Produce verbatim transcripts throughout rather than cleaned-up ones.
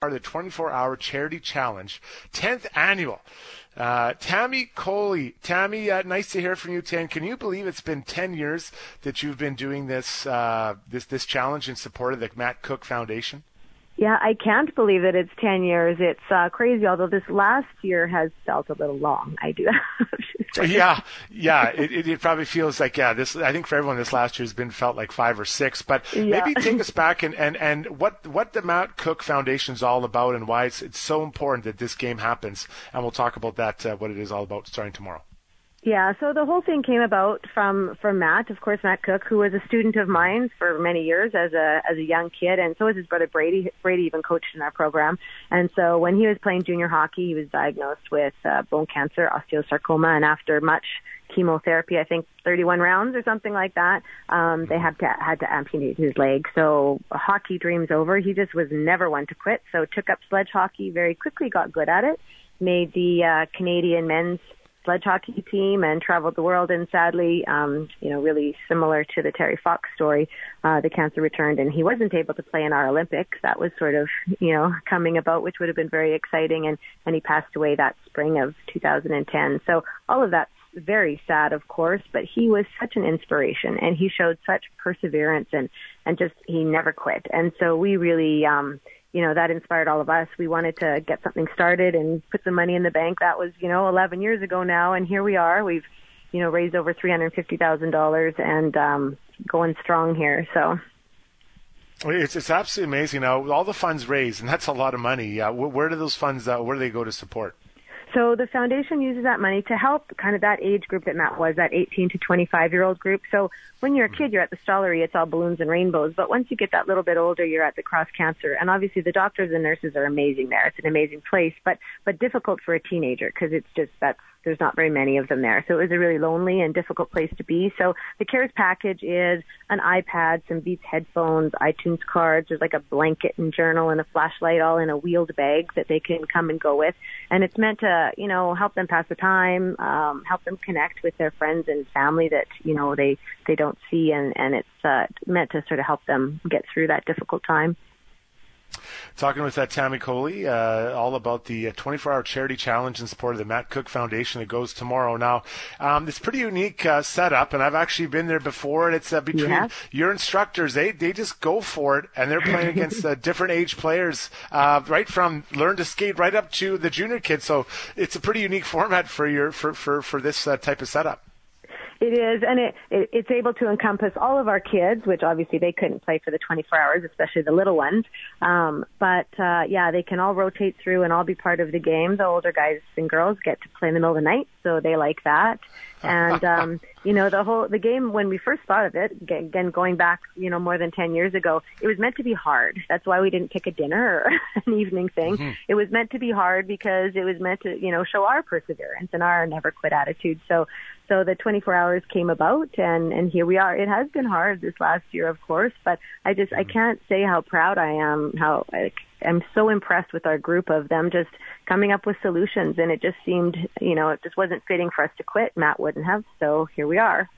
part of the twenty-four hour Charity Challenge, tenth annual. Uh, Tammy Coley. Tammy, uh, nice to hear from you, Tan. Can you believe it's been ten years that you've been doing this uh, this this challenge in support of the Matt Cook Foundation? Yeah, I can't believe that it's ten years. It's uh, crazy, although this last year has felt a little long. I do have to say. Yeah, yeah. It, it, it probably feels like, yeah, this, I think for everyone this last year has been felt like five or six. But yeah. maybe take us back and, and, and what, what the Matt Cook Foundation is all about and why it's, it's so important that this game happens. And we'll talk about that, uh, what it is all about starting tomorrow. Yeah, so the whole thing came about from, from Matt, of course, Matt Cook, who was a student of mine for many years as a as a young kid, and so was his brother Brady. Brady even coached in our program. And so when he was playing junior hockey, he was diagnosed with uh, bone cancer, osteosarcoma, and after much chemotherapy, I think thirty-one rounds or something like that, um, they had to had to amputate his leg. So hockey dreams over. He just was never one to quit, so took up sledge hockey very quickly, got good at it, made the uh, Canadian men's sledge hockey team and traveled the world. And sadly, um, you know, really similar to the Terry Fox story, uh, the cancer returned and he wasn't able to play in our Olympics. That was sort of, you know, coming about, which would have been very exciting. And, and he passed away that spring of two thousand ten. So all of that's very sad, of course, but he was such an inspiration and he showed such perseverance and, and just, he never quit. And so we really, um, you know, that inspired all of us. We wanted to get something started and put some money in the bank. That was, you know, eleven years ago now, and here we are. We've, you know, raised over three hundred fifty thousand dollars and um, going strong here. So it's it's absolutely amazing. Now, all the funds raised, and that's a lot of money. Uh, where do those funds, uh, where do they go to support? So the foundation uses that money to help kind of that age group that Matt was, that eighteen to twenty-five year old group. So when you're a kid, you're at the Stollery, it's all balloons and rainbows. But once you get that little bit older, you're at the Cross Cancer. And obviously the doctors and nurses are amazing there. It's an amazing place, but, but difficult for a teenager because it's just, that's, there's not very many of them there. So it was a really lonely and difficult place to be. So the CARES package is an iPad, some Beats headphones, iTunes cards. There's like a blanket and journal and a flashlight all in a wheeled bag that they can come and go with. And it's meant to, you know, help them pass the time, um, help them connect with their friends and family that, you know, they, they don't see. And, and it's uh, meant to sort of help them get through that difficult time. Talking with uh, Tammy Coley, uh, all about the twenty-four hour Charity Challenge in support of the Matt Cook Foundation that goes tomorrow. Now, um, it's pretty unique uh, setup, and I've actually been there before, and it's uh, between yeah. your instructors. They they just go for it, and they're playing against uh, different age players, uh, right from learn to skate right up to the junior kids. So it's a pretty unique format for your for, for, for this uh, type of setup. It is, and it, it it's able to encompass all of our kids, which obviously they couldn't play for the twenty-four hours, especially the little ones. Um, but, uh, yeah, they can all rotate through and all be part of the game. The older guys and girls get to play in the middle of the night, so they like that. And, um, you know, the whole, the game, when we first thought of it, again, going back, you know, more than ten years ago, it was meant to be hard. That's why we didn't pick a dinner or an evening thing. Mm-hmm. It was meant to be hard because it was meant to, you know, show our perseverance and our never quit attitude. So, so the twenty-four hours came about and, and here we are. It has been hard this last year, of course, but I just, I can't say how proud I am, how I, I'm so impressed with our group of them just coming up with solutions. And it just seemed, you know, it just wasn't fitting for us to quit. Matt wouldn't have. So here we are.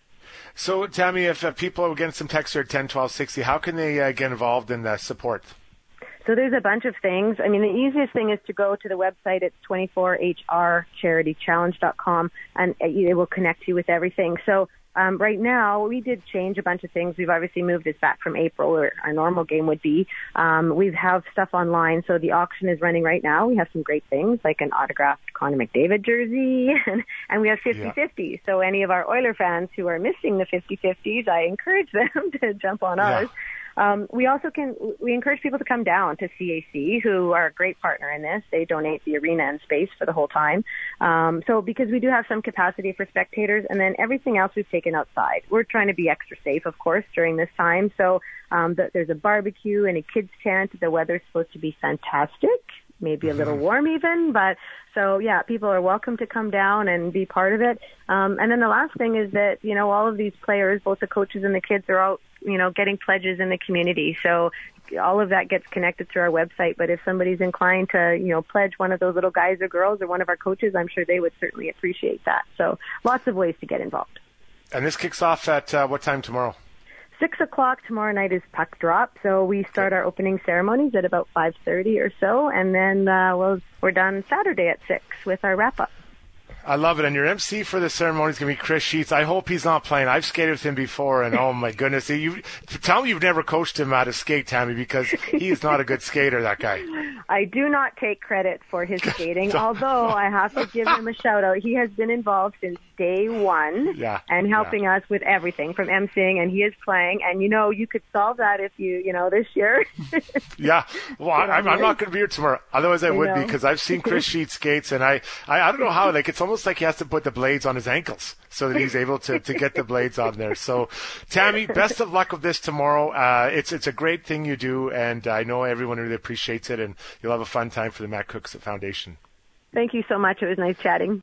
So, Tammy, if uh, people are getting some text here at ten twelve sixty, how can they uh, get involved in uh, support? So there's a bunch of things. I mean, the easiest thing is to go to the website. It's twenty-four H R charity challenge dot com, and it will connect you with everything. So um, right now, we did change a bunch of things. We've obviously moved this back from April, where our normal game would be. Um, we have stuff online. So the auction is running right now. We have some great things, like an autographed Connor McDavid jersey, and, and we have fifty-fifty. Yeah. So any of our Oiler fans who are missing the fifty-fifties, I encourage them to jump on ours. Yeah. Um, we also can, we encourage people to come down to C A C, who are a great partner in this. They donate the arena and space for the whole time. Um, so because we do have some capacity for spectators, and then everything else we've taken outside. We're trying to be extra safe, of course, during this time. So um, the, there's a barbecue and a kids tent. The weather's supposed to be fantastic. Maybe a little warm even, but so yeah, people are welcome to come down and be part of it. Um, and then the last thing is that, you know, all of these players, both the coaches and the kids, are all, you know, getting pledges in the community. So all of that gets connected through our website. But if somebody's inclined to, you know, pledge one of those little guys or girls or one of our coaches, I'm sure they would certainly appreciate that. So lots of ways to get involved. And this kicks off at uh, what time tomorrow? six o'clock tomorrow night is puck drop. So we start our opening ceremonies at about five thirty or so, and then uh, we'll, we're done Saturday at six with our wrap-up. I love it. And your M C for the ceremony is going to be Chris Sheets. I hope he's not playing. I've skated with him before, and oh my goodness. You, tell me you've never coached him how to skate, Tammy, because he is not a good skater, that guy. I do not take credit for his skating, although I have to give him a shout-out. He has been involved since day one yeah, and helping yeah. us with everything from emceeing, and he is playing. And, you know, you could solve that if you, you know, this year. yeah. Well, I, I'm, I'm not going to be here tomorrow. Otherwise, I, I would know. be, because I've seen Chris Sheets skates, and I, I, I don't know how. Like, it's almost like he has to put the blades on his ankles so that he's able to, to get the blades on there. So, Tammy, best of luck with this tomorrow. Uh, it's it's a great thing you do, and I know everyone really appreciates it, and you'll have a fun time for the Matt Cooks Foundation. Thank you so much. It was nice chatting.